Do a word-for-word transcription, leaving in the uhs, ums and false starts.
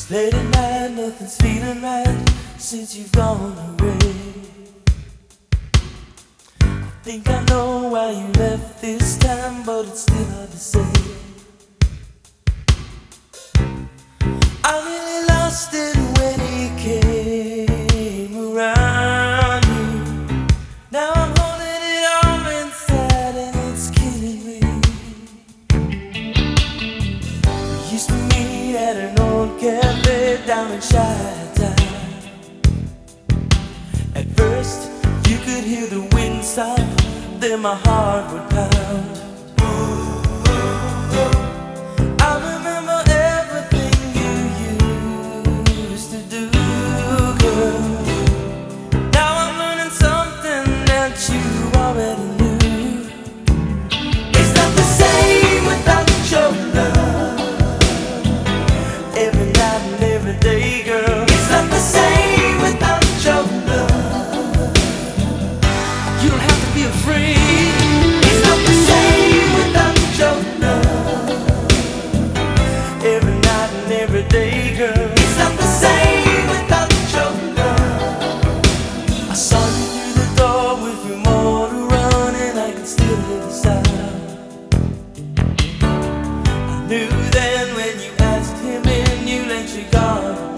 Late at night, nothing's feeling right since you've gone away. I think I know why you left this time, but it's still hard to say. I really lost it when he came around you. Now I'm holding it all inside and it's killing me. We used to meet at an old cafe down in Chi-Town. At first you could hear the wind stop, then my heart would pound. I remember everything you used to do, girl. Now I'm learning something that you already knew. It's not the same without your love. Every night and every day, girl. It's not the same without your love. You don't have to be afraid. It's not the same without your love. Every night and every day, girl. It's not the same without your love. I saw you through the door with your motor running, I can still hear the sound. I knew then when you asked him in, you let your guard